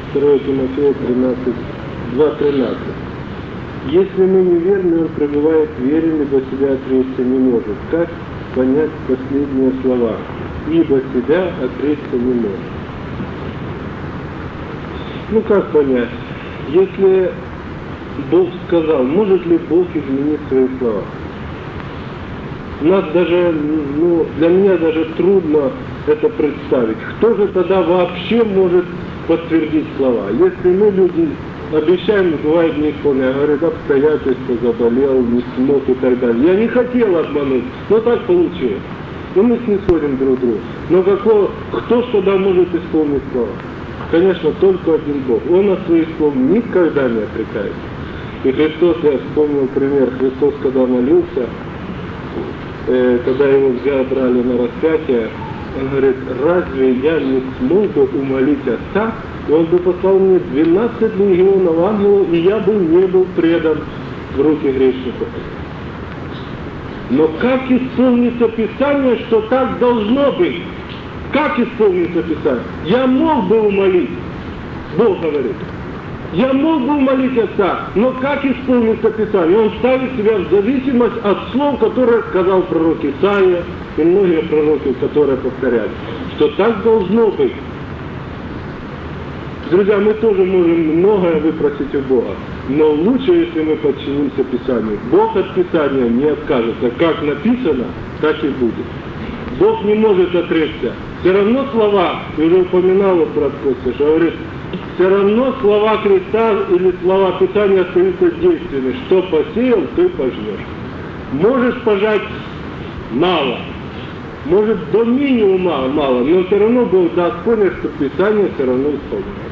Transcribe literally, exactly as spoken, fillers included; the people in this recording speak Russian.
второе Тимофея тринадцать, два тринадцать. Если мы неверны, он пребывает верен, ибо себя отречься не может. Как понять последние слова? Ибо себя отречься не может. Ну как понять? Если Бог сказал, может ли Бог изменить свои слова? У нас даже, ну, для меня даже трудно это представить. Кто же тогда вообще может подтвердить слова? Если мы, люди, обещаем, бывает не исполняем, говорят, обстоятельства, заболел, не смог и так далее. Я не хотел обмануть, но так получилось. И мы снисходим друг другу. Но какого, кто ж тогда может исполнить слова? Конечно, только один Бог. Он от своих слов никогда не отрекается. И Христос, я вспомнил пример, Христос, когда молился, э, когда его взяли, брали на распятие, он говорит, разве я не смог бы умолить Отца, и он бы послал мне двенадцать легионов ангелов, и я бы не был предан в руки грешников. Но как исполнится Писание, что так должно быть? Как исполнится Писание? Я мог бы умолить, Бог говорит, я мог бы умолить Отца, но как исполнится Писание? Он ставит себя в зависимость от слов, которые сказал пророк Исаия и многие пророки, которые повторяли, что так должно быть. Друзья, мы тоже можем многое выпросить у Бога, но лучше, если мы подчинимся Писанию. Бог от Писания не откажется. Как написано, так и будет. Бог не может отречься. Все равно слова, я уже упоминал, вот, брат Костя, что говорит, все равно слова Христа или слова Писания остаются действенны. Что посеял, то и пожнешь. Можешь пожать мало, может до минимума мало, но все равно Бог даст понять, что Писание все равно исполняет.